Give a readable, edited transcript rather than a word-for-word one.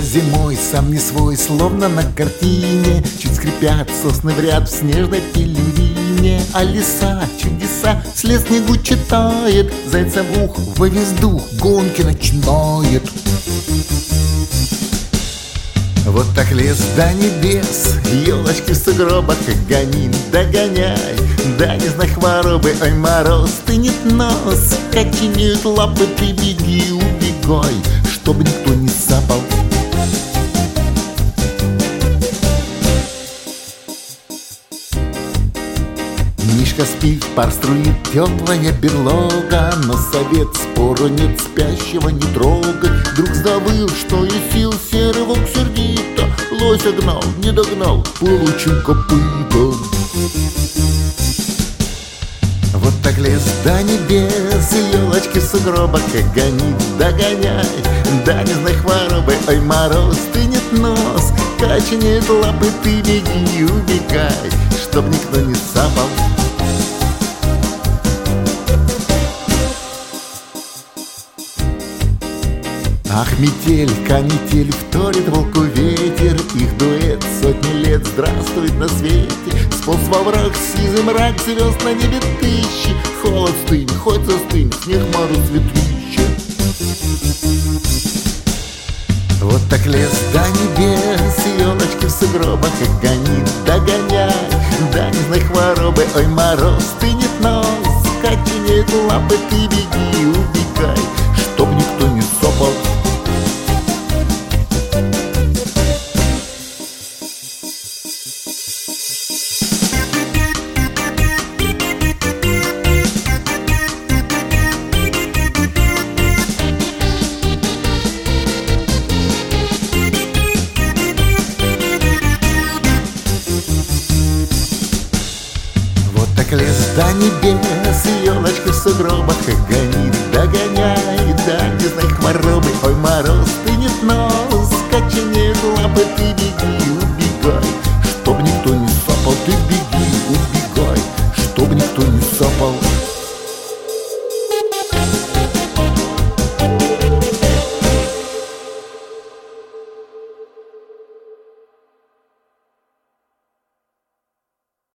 зимой сам не свой, словно на картине. Чуть скрипят сосны в ряд в снежной пелерине. А лиса чудеса вслед снегу читает, зайца в ухо во весь дух гонки начинает. Вот так лес до небес, елочки в сугробах, гони, догоняй. Да не знай хворобы, ой, мороз тынет нос, коченеют лапы, ты беги, убегай, чтобы никто не сапал. Мишка спит, пар струит, теплая берлога, но совет спору нет, спящего не трогать. Вдруг завыл, что и сил, серый волк сердито, лося гнал, не догнал, получил копытом. Вот так лес до небес, елочки в сугробах, гони, догоняй. Да не знай хворобы, ой, мороз тынет нос, каченеют лапы, ты беги, убегай, чтоб никто не сапал. Ах, метель, канитель, вторит волку ветер, их дуэт сотни лет здравствует на свете. Сполз во враг сизый мрак, звезд на небе тысячи. Холод стынь, хоть застынь, снег мороз ветрище. Вот так лес до небес, елочки в сугробах, гони, догоняй. Да не знай хворобы, ой, мороз тынет нос, коченеют лапы, ты беги, убегай, чтоб никто не сопал. Так лес до небес, елочки в сугробах, гони, догоняй. Да не знай хворобы, ой, мороз тынет нос, коченеют лапы, ты беги,